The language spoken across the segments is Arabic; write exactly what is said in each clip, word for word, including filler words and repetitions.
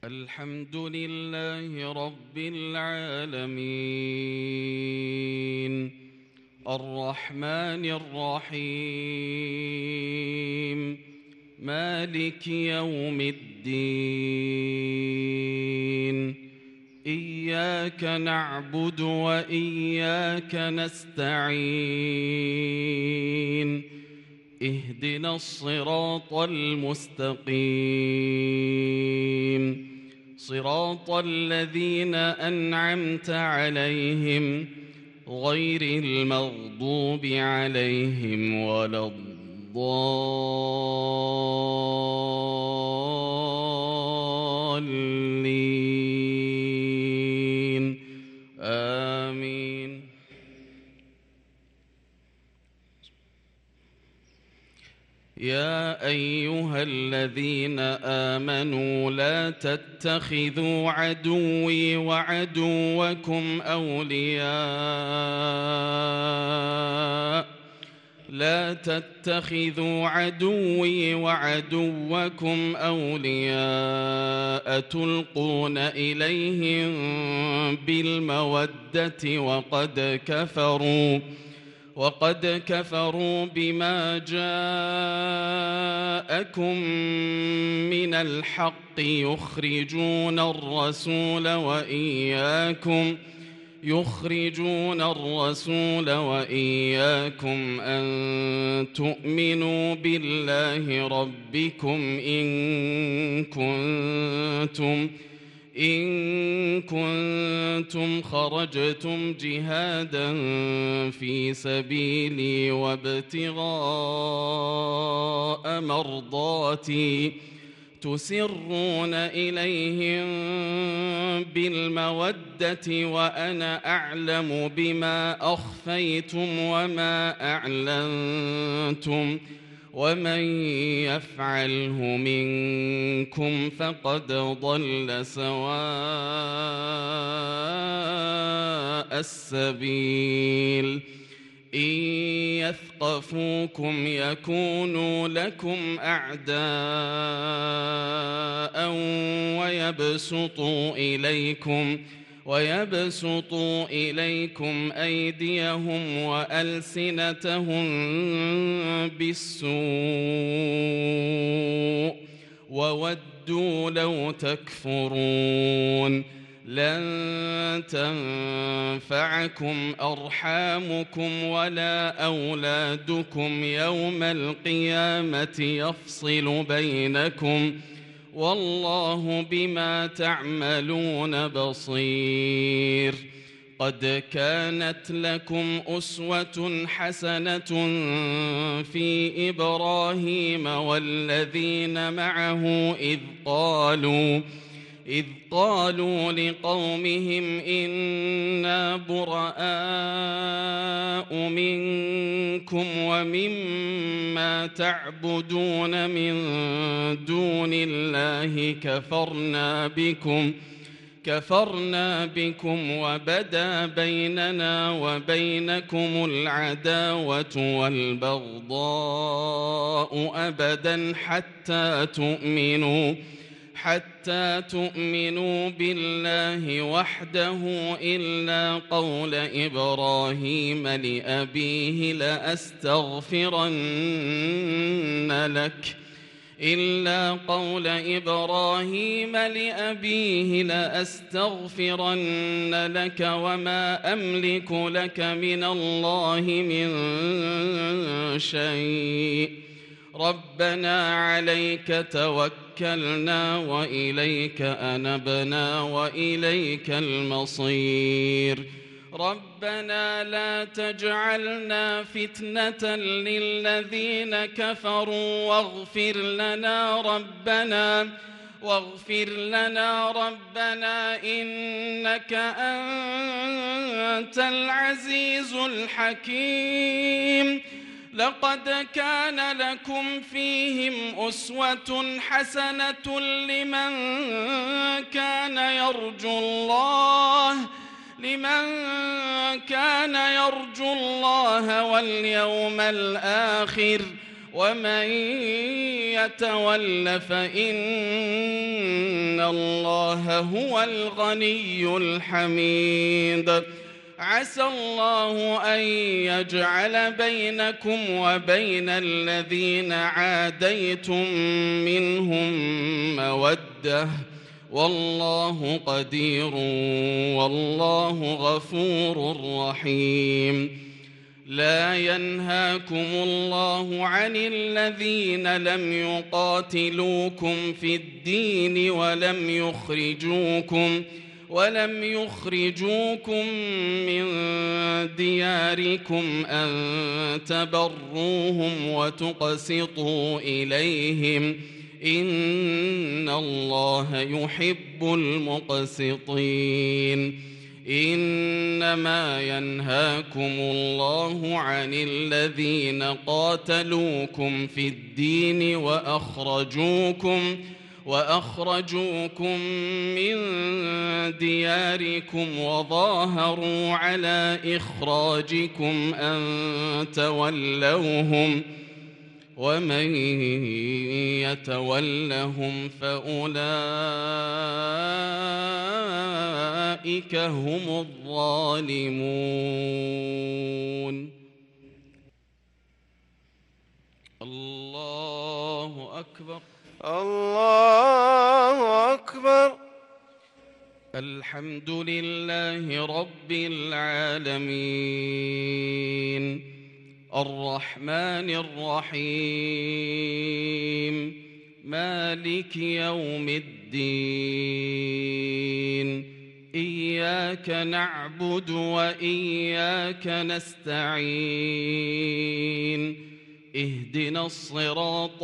الحمد لله رب العالمين الرحمن الرحيم مالك يوم الدين إياك نعبد وإياك نستعين اهدنا الصراط المستقيم صراط الذين أنعمت عليهم غير المغضوب عليهم ولا الضالين آمين. يا أيها الذين آمنوا لا تتخذوا عدوي وعدوكم أولياء لا تتخذوا عدوي وعدوكم أولياء تلقون إليهم بالمودة وقد كفروا وقد كفروا بما جاءكم من الحق يخرجون الرسول وإياكم يخرجون الرسول وإياكم أن تؤمنوا بالله ربكم إن كنتم إن كنتم خرجتم جهادا في سبيلي وابتغاء مرضاتي تسرون إليهم بالمودة وأنا أعلم بما أخفيتم وما أعلنتم ومن يفعله منكم فقد ضل سواء السبيل إن يثقفوكم يكونوا لكم أعداء ويبسطوا إليكم ويبسطوا إليكم أيديهم وألسنتهم بالسوء وودوا لو تكفرون لن تنفعكم أرحامكم ولا أولادكم يوم القيامة يفصل بينكم والله بما تعملون بصير قد كانت لكم أسوة حسنة في إبراهيم والذين معه إذ قالوا إذ قالوا لقومهم إنا براء منكم ومما تعبدون من دون الله كفرنا بكم كفرنا بكم وبدا بيننا وبينكم العداوة والبغضاء أبدا حتى تؤمنوا حتى تؤمنوا بالله وحده إلا قول إبراهيم لأبيه لأستغفرن لك إلا قول إبراهيم لأبيه لأستغفرن لك وما أملك لك من الله من شيء ربنا عليك توكلنا وإليك أنبنا وإليك المصير ربنا لا تجعلنا فتنة للذين كفروا واغفر لنا ربنا واغفر لنا ربنا إنك أنت العزيز الحكيم لقد كان لكم فيهم أسوة حسنة لمن كان يرجو الله لمن كان يرجو الله واليوم الآخر ومن يتول فإن الله هو الغني الحميد. عسى الله أن يجعل بينكم وبين الذين عاديتم منهم مودة، والله قدير والله غفور رحيم. لا ينهاكم الله عن الذين لم يقاتلوكم في الدين ولم يخرجوكم ولم يخرجوكم من دياركم أن تبروهم وتقسطوا إليهم، إن الله يحب المقسطين. إنما ينهاكم الله عن الذين قاتلوكم في الدين وأخرجوكم وأخرجوكم من دياركم وظاهروا على إخراجكم أن تولوهم، ومن يتولهم فأولئك هم الظالمون. الله أكبر. الله أكبر. الحمد لله رب العالمين، الرحمن الرحيم، مالك يوم الدين. إياك نعبد وإياك نستعين. اهدنا الصراط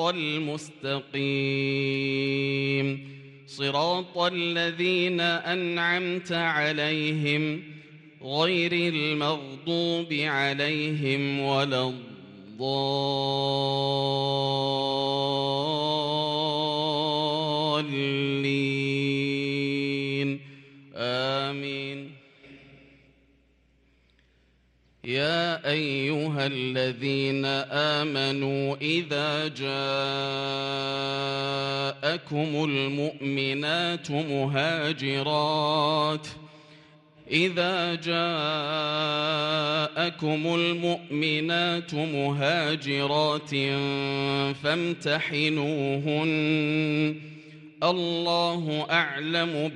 المستقيم، صراط الذين أنعمت عليهم غير المغضوب عليهم ولا الضالين. آمين. يا أيها الذين آمنوا إذا جاءكم المؤمنات مهاجرات إذا جاءكم المؤمنات مهاجرات فامتحنوهن، الله أعلم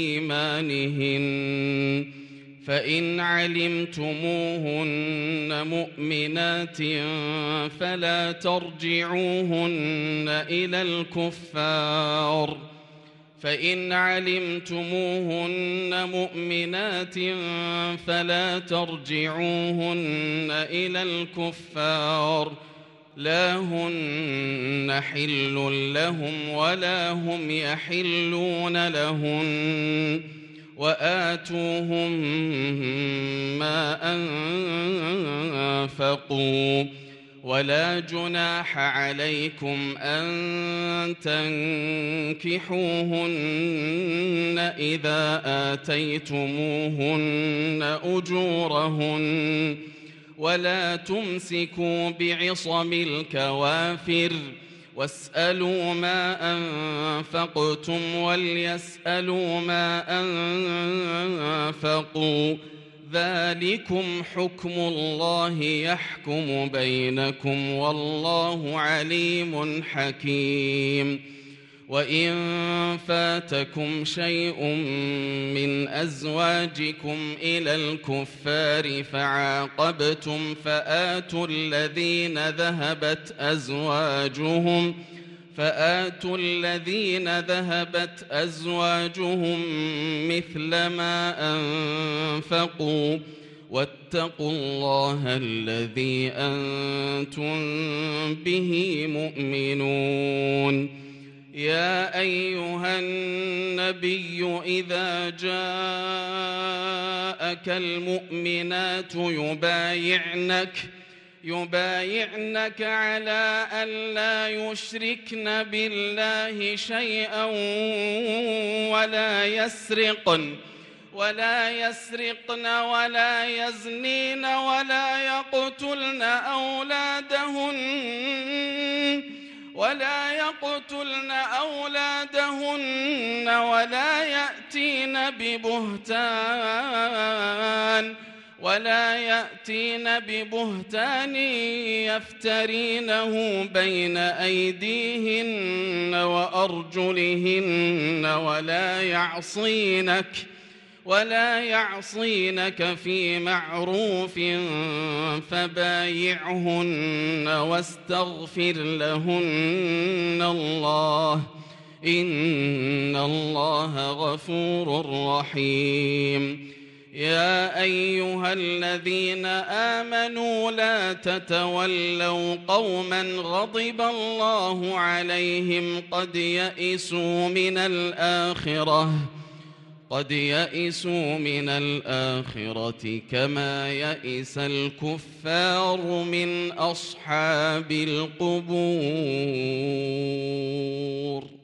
بإيمانهن، فإن علمتموهن مؤمنات فلا ترجعوهن إلى الكفار فإن علمتموهن مؤمنات فلا ترجعوهن إلى الكفار، لا هن حل لهم ولا هم يحلون لهن، وآتوهم ما أنفقوا، ولا جناح عليكم أن تنكحوهن إذا آتيتموهن أجورهن، ولا تمسكوا بعصم الكوافر، واسألوا ما أنفقتم وليسألوا ما أنفقوا، ذلكم حكم الله يحكم بينكم والله عليم حكيم. وإن فاتكم شيء من أزواجكم إلى الكفار فعاقبتم فآتوا الذين ذهبت أزواجهم فآتوا الذين ذهبت أزواجهم مثل ما أنفقوا، واتقوا الله الذي أنتم به مؤمنون. يا أيها النبي إذا جاءك المؤمنات يبايعنك يبايعنك على أن لا يشركن بالله شيئا ولا يسرقن ولا يسرقن ولا يزنين ولا يقتلن أولادهن ولا يقتلن أولادهن ولا يأتين ببهتان ولا يأتين ببهتان يفترينه بين أيديهن وأرجلهن ولا يعصينك ولا يعصينك في معروف فبايعهن واستغفر لهن الله إن الله غفور رحيم. يا أيها الذين آمنوا لا تتولوا قوما غضب الله عليهم قد يئسوا من الآخرة قد يئسوا من الآخرة كما يئس الكفار من أصحاب القبور.